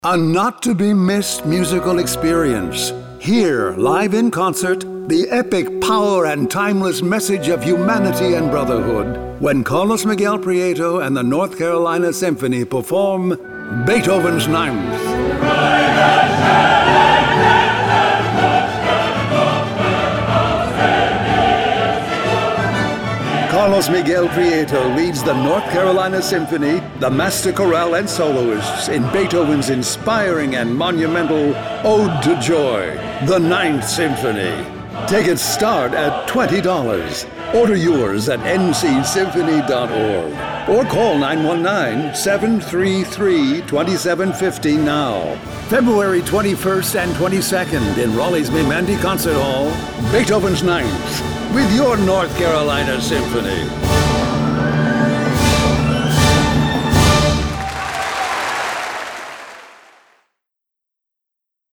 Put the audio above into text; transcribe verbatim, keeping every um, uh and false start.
A not-to-be-missed musical experience. Here, live in concert, the epic power and timeless message of humanity and brotherhood when Carlos Miguel Prieto and the North Carolina Symphony perform Beethoven's Ninth. Carlos Miguel Prieto leads the North Carolina Symphony, the master chorale and soloists in Beethoven's inspiring and monumental Ode to Joy, the Ninth Symphony. Tickets start at twenty dollars. Order yours at n c symphony dot org or call nine one nine, seven three three, two seven five zero now. February twenty-first and twenty-second in Raleigh's Memandi Concert Hall, Beethoven's Ninth with your North Carolina Symphony.